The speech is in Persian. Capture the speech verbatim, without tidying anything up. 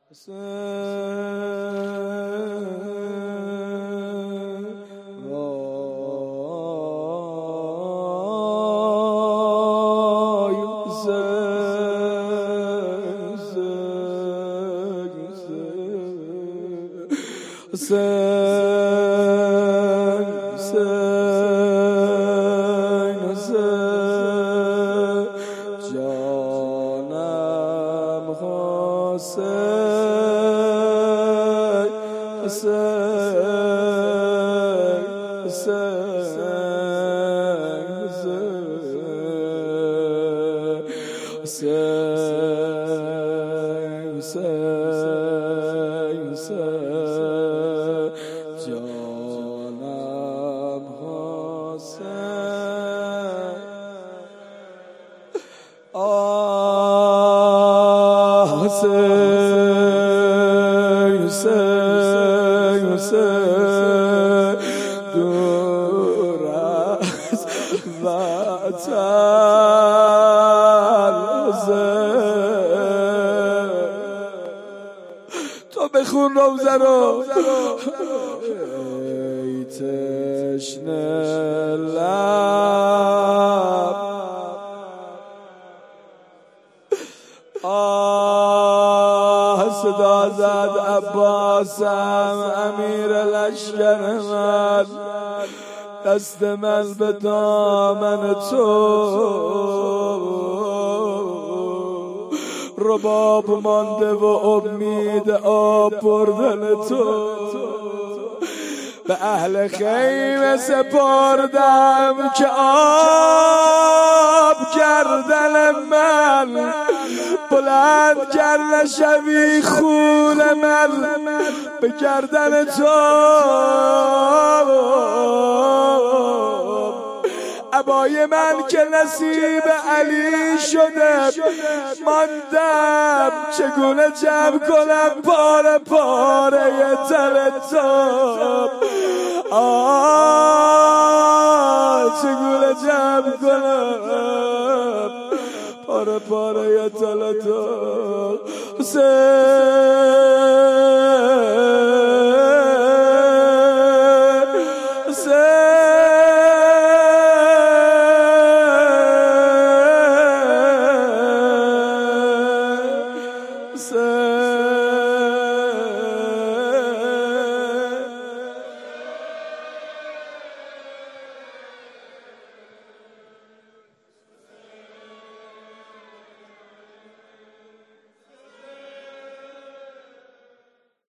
تو بخون روزه رو ای تشنه لب آه صدا زد عباسم امیر لشکر من دست من به دامن تو رباب مانده و امید آب بردن تو به اهل خیمه سپردم که آب کردن من بلند کرد شوی خون من به گردن تو عبای من که نصیب علی شده ماندم چگونه جمع کنم پاره پاره تن تو آه چگونه جمع کنم پاره پاره تن تو حسین